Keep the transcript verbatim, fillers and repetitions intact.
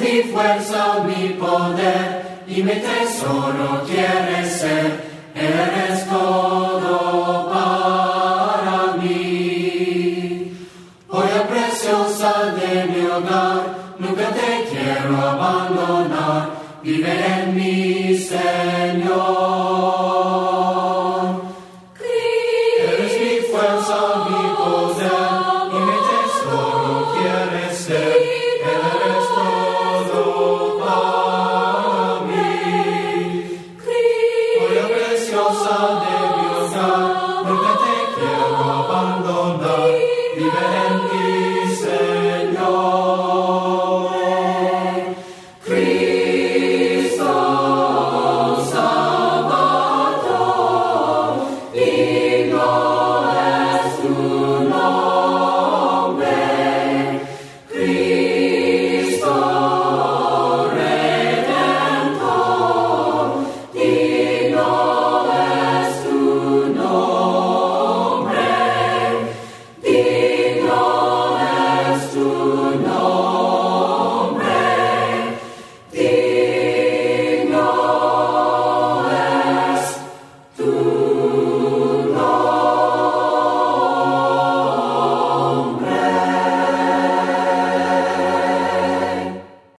mi fuerza, mi poder, y mi tesoro quieres ser, eres todo para mí. Joya preciosa de mi hogar, nunca te quiero abandonar, vive en mi ser.